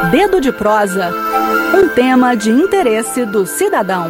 Dedo de prosa, um tema de interesse do cidadão.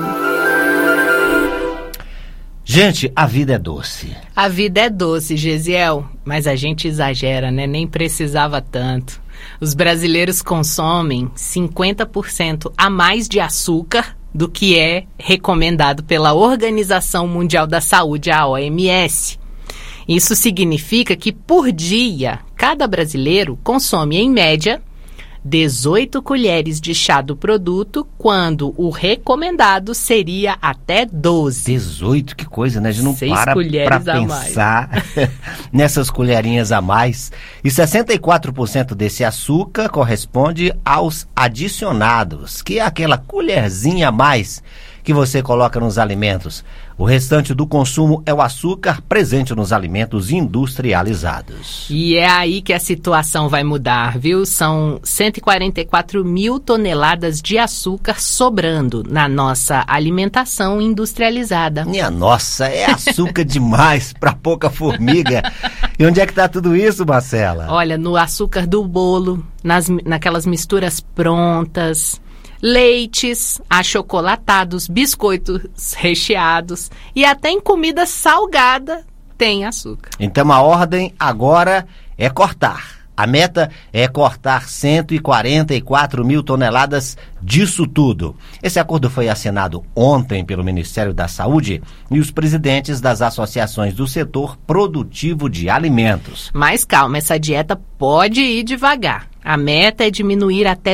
Gente, a vida é doce. A vida é doce, Gesiel, mas a gente exagera, né? Nem precisava tanto. Os brasileiros consomem 50% a mais de açúcar do que é recomendado pela Organização Mundial da Saúde, a OMS. Isso significa que, por dia, cada brasileiro consome, em média, 18 colheres de chá do produto, quando o recomendado seria até 12. 18, que coisa, né? A gente não 6 para colheres pra a pensar nessas colherinhas a mais. E 64% desse açúcar corresponde aos adicionados, que é aquela colherzinha a mais que você coloca nos alimentos. O restante do consumo é o açúcar presente nos alimentos industrializados. E é aí que a situação vai mudar, viu? São 144 mil toneladas de açúcar sobrando na nossa alimentação industrializada. Minha nossa, é açúcar demais para pouca formiga. E onde é que tá tudo isso, Marcela? Olha, no açúcar do bolo, naquelas misturas prontas, leites, achocolatados, biscoitos recheados e até em comida salgada tem açúcar. Então a ordem agora é cortar. A meta é cortar 144 mil toneladas disso tudo. Esse acordo foi assinado ontem pelo Ministério da Saúde e os presidentes das associações do setor produtivo de alimentos. Mas calma, essa dieta pode ir devagar. A meta é diminuir até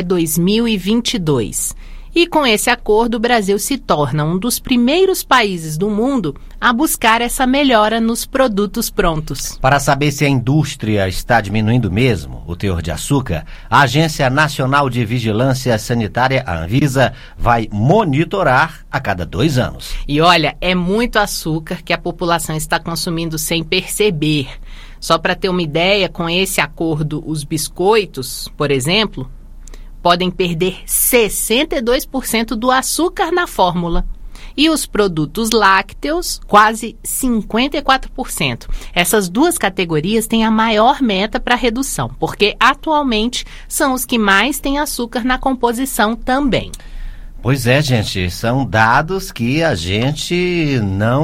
2022. E com esse acordo, o Brasil se torna um dos primeiros países do mundo a buscar essa melhora nos produtos prontos. Para saber se a indústria está diminuindo mesmo o teor de açúcar, a Agência Nacional de Vigilância Sanitária, a Anvisa, vai monitorar a cada 2 anos. E olha, é muito açúcar que a população está consumindo sem perceber. Só para ter uma ideia, com esse acordo, os biscoitos, por exemplo, podem perder 62% do açúcar na fórmula. E os produtos lácteos, quase 54%. Essas duas categorias têm a maior meta para redução, porque atualmente são os que mais têm açúcar na composição também. Pois é, gente, são dados que a gente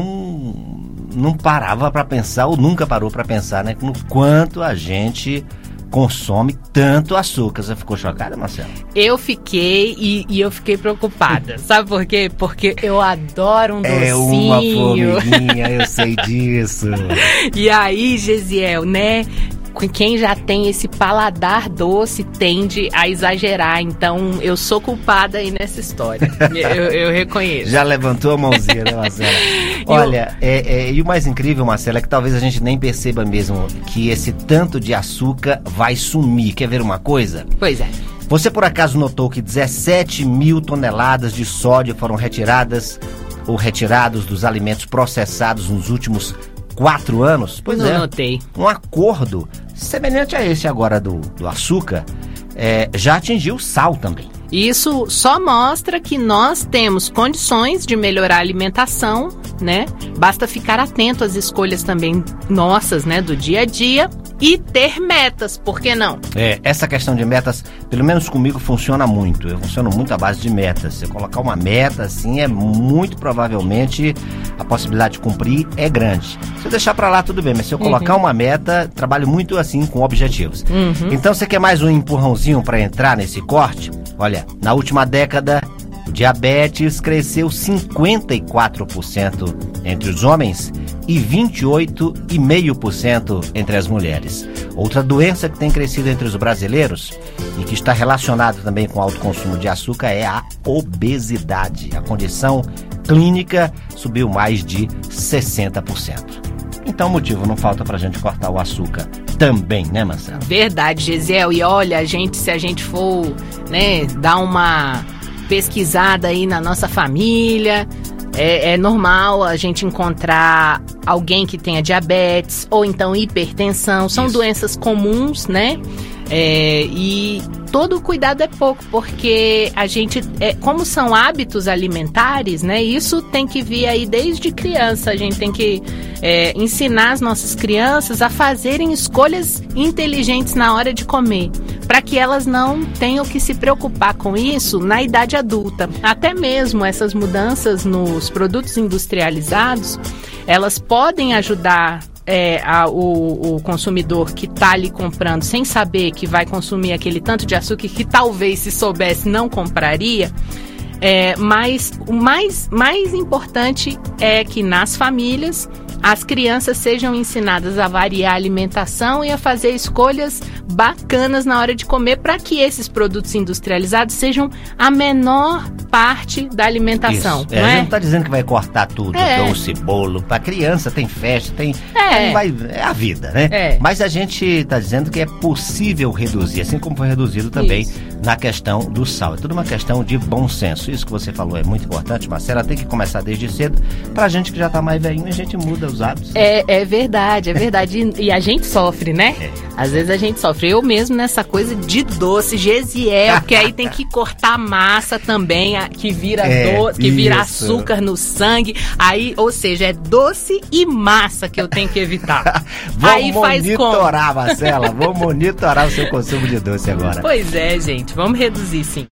não parava para pensar, ou nunca parou para pensar, né? No quanto a gente consome tanto açúcar. Você ficou chocada, Marcela? Eu fiquei e eu fiquei preocupada. Sabe por quê? Porque eu adoro um docinho. É uma formiguinha, eu sei disso. E aí, Gesiel, né? Quem já tem esse paladar doce tende a exagerar. Então, eu sou culpada aí nessa história. Eu reconheço. Já levantou a mãozinha, né, Marcela? Olha, e o mais incrível, Marcela, é que talvez a gente nem perceba mesmo que esse tanto de açúcar vai sumir. Quer ver uma coisa? Pois é. Você por acaso notou que 17 mil toneladas de sódio foram retiradas ou retirados dos alimentos processados nos últimos 4 anos? Pois não notei. Um acordo semelhante a esse agora do açúcar já atingiu o sal também. Isso só mostra que nós temos condições de melhorar a alimentação, né? Basta ficar atento às escolhas também nossas, né, do dia a dia e ter metas, por que não? Essa questão de metas, pelo menos comigo, funciona muito. Eu funciono muito à base de metas. Se eu colocar uma meta, assim, muito provavelmente a possibilidade de cumprir é grande. Se eu deixar pra lá, tudo bem, mas se eu colocar uma meta, trabalho muito assim com objetivos. Então, você quer mais um empurrãozinho para entrar nesse corte? Olha, na última década, o diabetes cresceu 54% entre os homens e 28,5% entre as mulheres. Outra doença que tem crescido entre os brasileiros e que está relacionada também com o alto consumo de açúcar é a obesidade. A condição clínica subiu mais de 60%. Então, motivo não falta pra gente cortar o açúcar também, né, Marcelo? Verdade, Gesiel. E olha, se a gente for, né, dar uma pesquisada aí na nossa família, é normal a gente encontrar alguém que tenha diabetes ou então hipertensão. São doenças comuns, né? E todo cuidado é pouco, porque a gente, como são hábitos alimentares, né? Isso tem que vir aí desde criança. A gente tem que ensinar as nossas crianças a fazerem escolhas inteligentes na hora de comer. para que elas não tenham que se preocupar com isso na idade adulta. Até mesmo essas mudanças nos produtos industrializados, elas podem ajudar o consumidor que está ali comprando sem saber que vai consumir aquele tanto de açúcar que talvez, se soubesse, não compraria. Mas o mais importante é que nas famílias as crianças sejam ensinadas a variar a alimentação e a fazer escolhas bacanas na hora de comer, para que esses produtos industrializados sejam a menor parte da alimentação. Isso. A gente não está dizendo que vai cortar tudo, doce, bolo. Para criança tem festa, é a vida, né? Mas a gente está dizendo que é possível reduzir, assim como foi reduzido também na questão do sal. É tudo uma questão de bom senso. Isso que você falou é muito importante, Marcela. Tem que começar desde cedo. Para a gente que já está mais velhinho, a gente muda os hábitos. É verdade. E a gente sofre, né? Às vezes a gente sofre. Eu mesmo nessa coisa de doce, Gesiel, porque aí tem que cortar a massa também, que vira doce, que vira açúcar no sangue. Aí, ou seja, é doce e massa que eu tenho que evitar. Vamos monitorar, Marcela. Vamos monitorar o seu consumo de doce agora. Pois é, gente. Vamos reduzir, sim.